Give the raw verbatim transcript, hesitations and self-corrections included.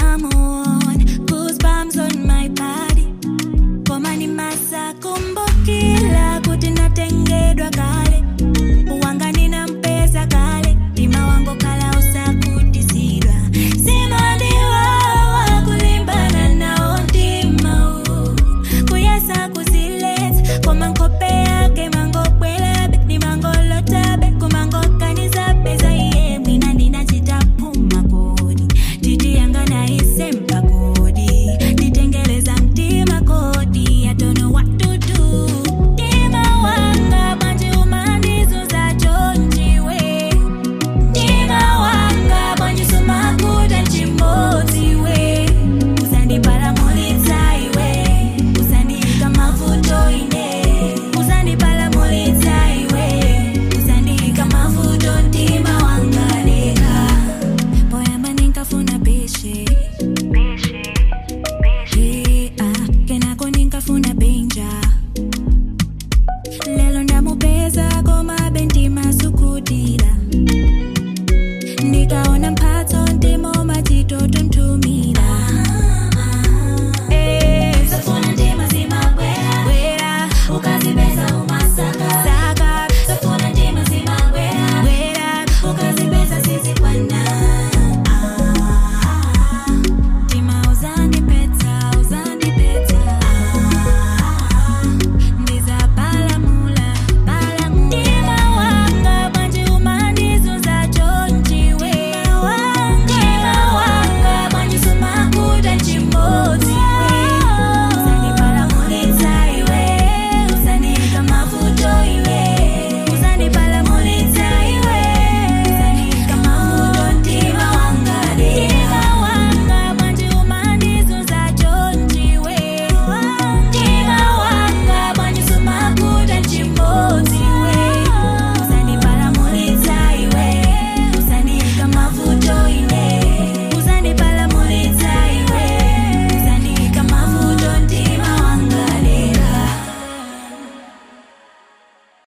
come on, goosebumps on my body. Koma ni masa kumbukila kuti natengedwa kale. Uwanga nina mpesa kale, tima wango kala usakutisirwa. Sima diwa wakulimbana na ondima u. Kuyasa kuzilet, koma nkope yake mango kwelebe, ni mango lotabe, kumango kanisa pesa iye. Mwina nina chitapuma kodi, titi yanga na isempa kodi. Nitengeleza mtima kodi, I don't know what to do. Tima wanga banji umanizo za chonjiwe. Tima wanga banji sumakuda chimoziwe. Usandi para mulita iwe, usandi kama futo ine. Usandi para mulita iwe, usandi kama futo. Tima wanga leka, boya maninka funa peshe.